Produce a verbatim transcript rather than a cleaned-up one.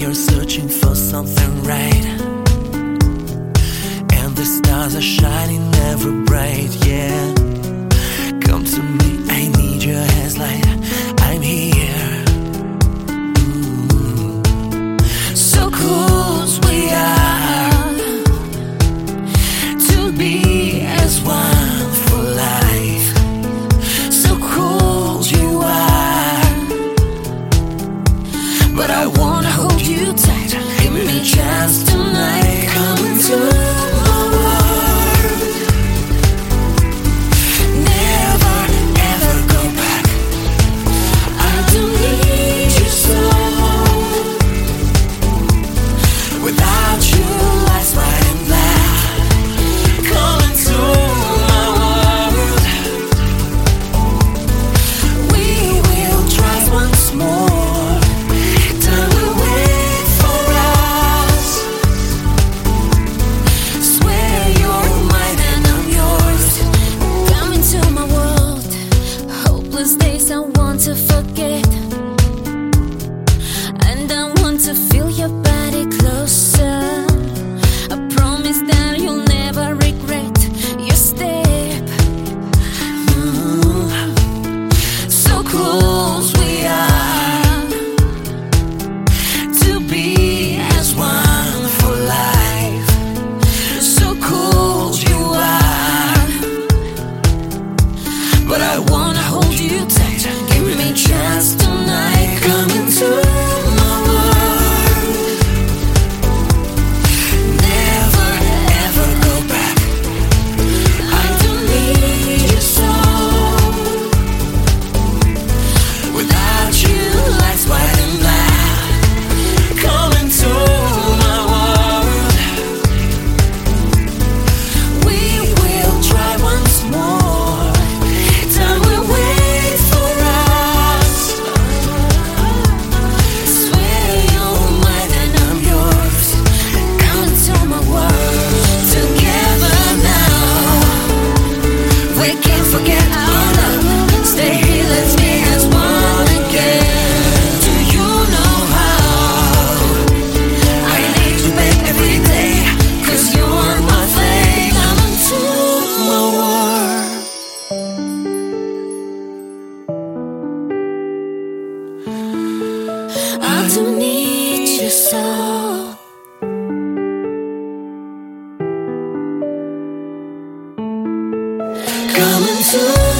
you're searching for something right, and the stars are shining ever bright. Yeah, come to me, I need your hands light. I'm here. Mm. So close we are to be as one for life. So close you are, but I wanna hold you tight. Give me a chance tonight. Come into my world. Never ever go back. I don't need you so. Without you, life's white and black. Come into my world. We will try once more. Time will wait for us. Swear you're mine and I'm yours. Come into my world. Hopeless days I want to forget, and I want to feel your body closer. I promise that you'll never regret your step. Mm. So close we are to be as one for life. So cold you are, but I wanna hold you tight. Give me a chance tonight. Come into my world. Never ever go back. I don't need you so. Without you, life's white and black. Come into my world. We will try once more. Time will wait for us. Swear you're mine and I'm yours. Come into my world. Together now, we can't forget our love. Stay here, let's be as one again. Do you know how I need you back every day? 'Cause you're my flame. Come into my world. I don't need you so. Come into